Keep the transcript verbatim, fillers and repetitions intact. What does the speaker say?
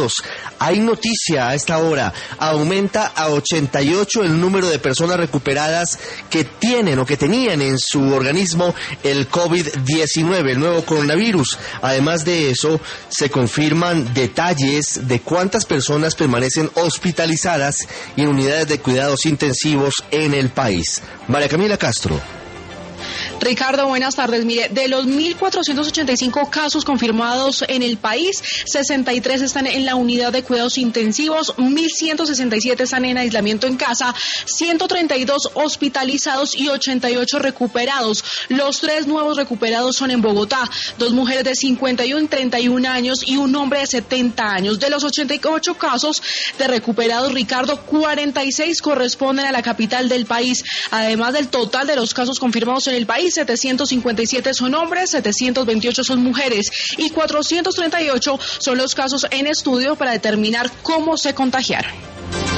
Hay noticia a esta hora. Aumenta a ochenta y ocho el número de personas recuperadas que tienen o que tenían en su organismo el COVID diecinueve, el nuevo coronavirus. Además de eso, se confirman detalles de cuántas personas permanecen hospitalizadas y en unidades de cuidados intensivos en el país. María Camila Castro. Ricardo, buenas tardes. Mire, de los mil cuatrocientos ochenta y cinco casos confirmados en el país, sesenta y tres están en la unidad de cuidados intensivos, mil ciento sesenta y siete están en aislamiento en casa, ciento treinta y dos hospitalizados y ochenta y ocho recuperados. Los tres nuevos recuperados son en Bogotá, dos mujeres de cincuenta y uno y treinta y un años y un hombre de setenta años. De los ochenta y ocho casos de recuperados, Ricardo, cuarenta y seis corresponden a la capital del país. Además del total de los casos confirmados en el país, setecientos cincuenta y siete son hombres, setecientos veintiocho son mujeres y cuatrocientos treinta y ocho son los casos en estudio para determinar cómo se contagiaron.